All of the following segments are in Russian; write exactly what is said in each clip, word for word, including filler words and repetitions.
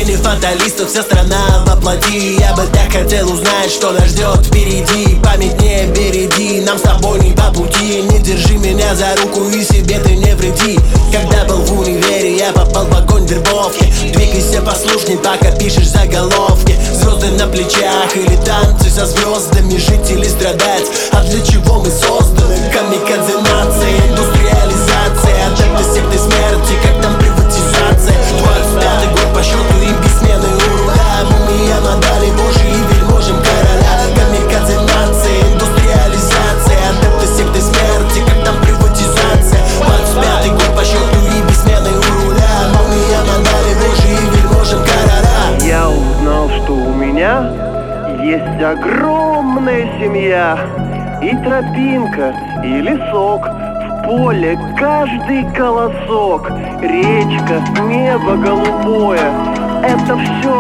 поколение фаталистов, вся страна воплоти. Я бы так хотел узнать, что нас ждет впереди. Память не береги, нам с тобой не по пути. Не держи меня за руку и себе ты не вреди. Когда был в универе, я попал в огонь вербовки. Двигайся послушней, пока пишешь заголовки. Звезды на плечах или танцы со звездами. Жить или страдать, а для чего мы созданы? Камикадзе нация, индустриализация, адепты секты смерти, как там приватизация. Двадцать пятый год по счету и бессменный ура. Мумия модали божьи и вельможем короля. Камикадзе нация, индустриализация, адепты секты смерти, как там приватизация. Двадцать пятый год по счету и бессменный ура. Мумия модали божьи и вельможем короля. Я узнал, что у меня есть огромная семья, и тропинка, и лесок, в поле каждый колосок, речка, небо голубое. Это все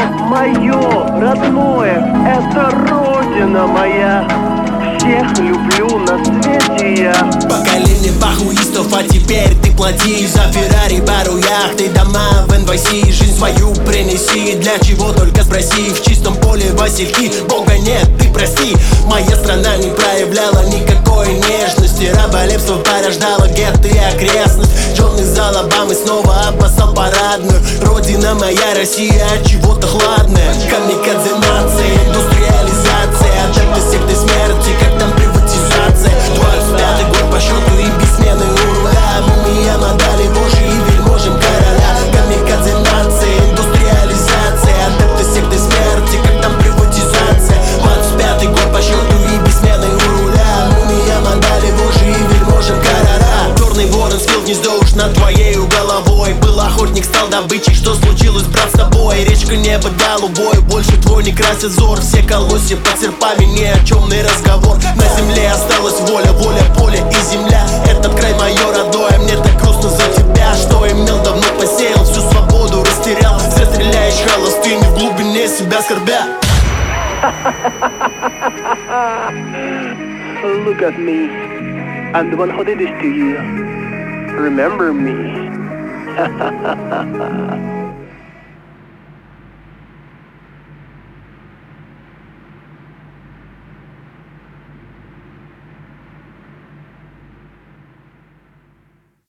мое родное, это родина моя. Всех люблю на свете я. Поколение похуистов, а теперь ты плати за Феррари, пару яхт и дома в эн вай си. Жизнь свою принеси, для чего только спроси. В чистом поле васильки, Бога нет, ты прости. Моя страна не проявляла никакой нежности. Раболепство порождало гетто и окрестность. Джон из Алабамы снова обоссал парадную. Родина моя Россия от чего-то хладная. Камикадзе нация, индустриализация, адепты секты смерти, как там приватизация. Двадцать пятый год по счету и бессменный ура. Мумия модали божьи и вельможем короля. Камикадзе нация, индустриализация, адепты секты смерти, как там приватизация. Двадцать пятый год по счету и бессменный ура. Мумия модали божьи и вельможем короля. Черный ворон спил гнездо уж над твоею головой. Был охотник, стал добычей, что случилось, брат, с тобой? Речка, небо голубой, больше твой не красит взор. Все колосья под серпами, ни о чемный разговор. На земле осталась воля, воля, поле и земля. Этот край мое родное, мне так грустно за тебя. Что имел, давно посеял, всю свободу растерял. Зря стреляешь холостыми, в глубине себя скорбя. Look at me, I'm the one who did this to you. Remember me.